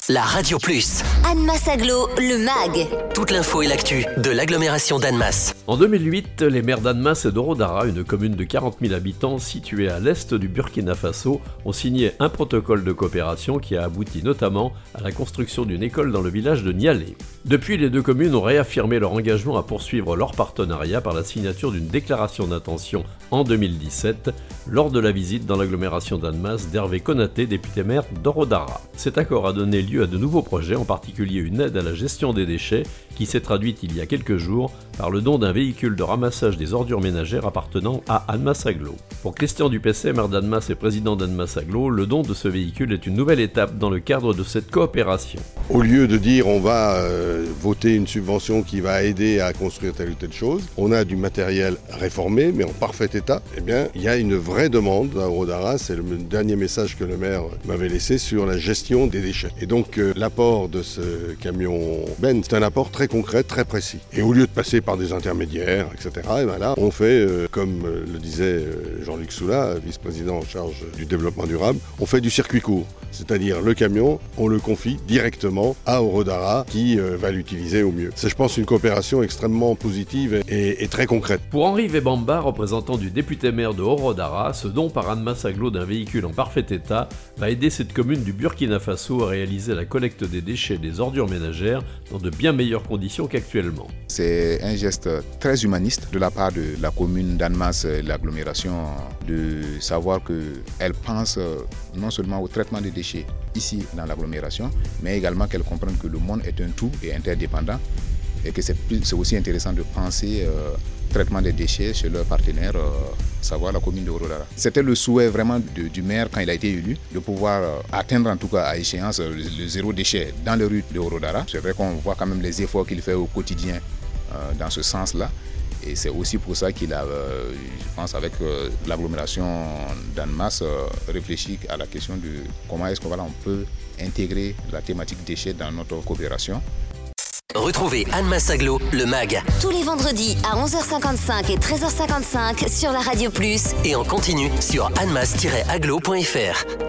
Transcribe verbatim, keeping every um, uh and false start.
la Radio Plus. Annemasse Agglo, le MAG. Toute l'info et l'actu de l'agglomération d'Annemasse. En deux mille huit, les maires d'Annemasse et d'Orodara, une commune de quarante mille habitants située à l'est du Burkina Faso, ont signé un protocole de coopération qui a abouti notamment à la construction d'une école dans le village de Nialé. Depuis, les deux communes ont réaffirmé leur engagement à poursuivre leur partenariat par la signature d'une déclaration d'intention en deux mille dix-sept, lors de la visite dans l'agglomération d'Annemasse d'Hervé Konaté, député maire d'Orodara. Cet accord a donné lieu à de nouveaux projets, en particulier une aide à la gestion des déchets qui s'est traduite il y a quelques jours par le don d'un véhicule de ramassage des ordures ménagères appartenant à Annemasse Agglo. Pour Christian Dupessé, maire d'Annemasse et président d'Annemasse Agglo, le don de ce véhicule est une nouvelle étape dans le cadre de cette coopération. Au lieu de dire on va euh, voter une subvention qui va aider à construire telle ou telle chose, on a du matériel réformé mais en parfait état, eh bien il y a une vraie demande à Orodara, c'est le dernier message que le maire m'avait laissé sur la gestion des déchets. Et donc euh, l'apport de ce camion Ben, c'est un apport très concret, très précis. Et au lieu de passer par des intermédiaires, et cetera, et ben là, on fait, euh, comme euh, le disait euh, Jean-Luc Soula, vice-président en charge du développement durable, on fait du circuit court. C'est-à-dire le camion, on le confie directement à Orodara qui euh, va l'utiliser au mieux. C'est, je pense, une coopération extrêmement positive et, et très concrète. Pour Henri Webamba, représentant du député maire de Orodara, ce don par Annemasse Agglo d'un véhicule en parfait état va aider cette commune du Burkina Faso à réaliser la collecte des déchets et des ordures ménagères dans de bien meilleures conditions qu'actuellement. C'est un geste très humaniste de la part de la commune d'Annemasse et de l'agglomération de savoir qu'elle pense non seulement au traitement des déchets ici dans l'agglomération, mais également qu'elle comprenne que le monde est un tout et interdépendant et que c'est, plus, c'est aussi intéressant de penser euh, traitement des déchets chez leurs partenaires, euh, savoir la commune de Orodara. C'était le souhait vraiment de, du maire quand il a été élu, de pouvoir euh, atteindre en tout cas à échéance le, le zéro déchet dans les rues de Orodara. C'est vrai qu'on voit quand même les efforts qu'il fait au quotidien euh, dans ce sens-là. Et c'est aussi pour ça qu'il a, euh, je pense, avec euh, l'agglomération d'Annemasse, euh, réfléchi à la question de comment est-ce qu'on voilà, on peut intégrer la thématique déchets dans notre coopération. Retrouvez Annemasse Agglo, le MAG. Tous les vendredis à onze heures cinquante-cinq et treize heures cinquante-cinq sur la Radio Plus. Et en continu sur annemasse tiret agglo point f r.